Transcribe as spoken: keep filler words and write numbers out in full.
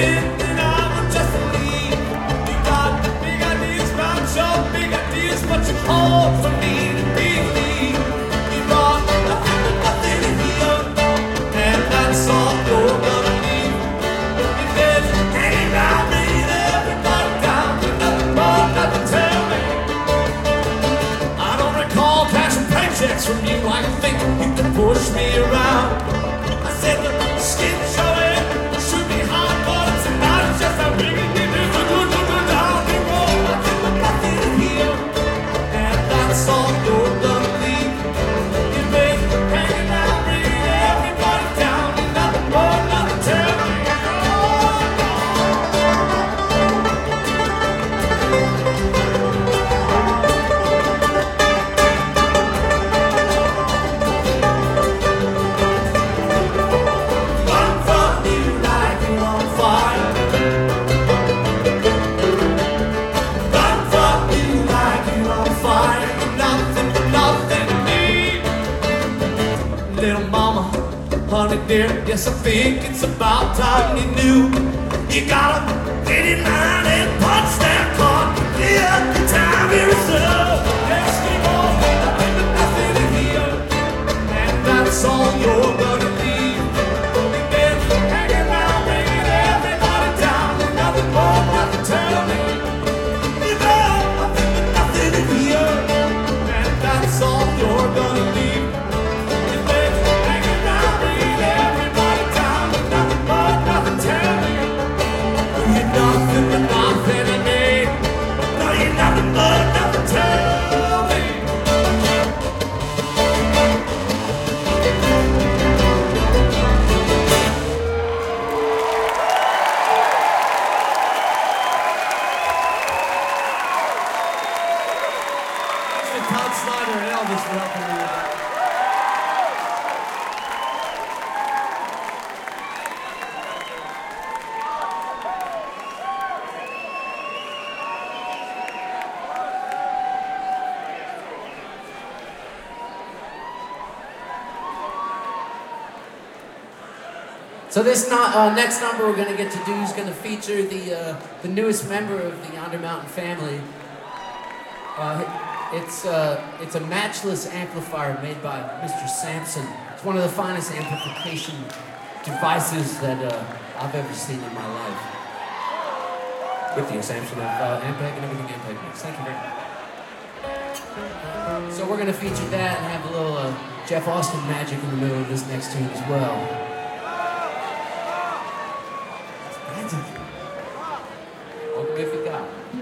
and I would just leave. You got big ideas about your big ideas, but you hold for me to believe. You brought nothing but nothing in here, and that's all you're gonna leave. You said, hanging around me, everybody down with nothing more, nothing to tell me. I don't recall cashing paychecks from you. I think you can push me around. I said the skin showing should be hard, but it's not just a big thing. Do do do do down the road, nothing but nothing in here, and that's all you're gonna leave. You made hanging out, bringing everybody down, and nothing more, nothing to tell me. Little mama, honey dear, yes I think it's about time you knew. You gotta get in line and punch that clock. Yeah, the time here is up. Let's keep on, nothing but nothing in here, and that's all you're gonna leave. You've been hanging around, bringing everybody down, and nothing more, nothing to tell me. You got nothing but nothing in here, and that's all you're gonna leave. Nothing but nothing in me. No, you're nothing but nothing. Tell me. Thanks to Todd Snyder and Elvis for helping me with that. So this not, uh, next number we're going to get to do is going to feature the uh, the newest member of the Yonder Mountain family. Uh, it's uh, it's a matchless amplifier made by Mister Sampson. It's one of the finest amplification devices that uh, I've ever seen in my life. With the Sampson of uh, Ampeg and everything Ampeg makes. Thank you very much. So we're going to feature that and have a little uh, Jeff Austin magic in the middle of this next tune as well.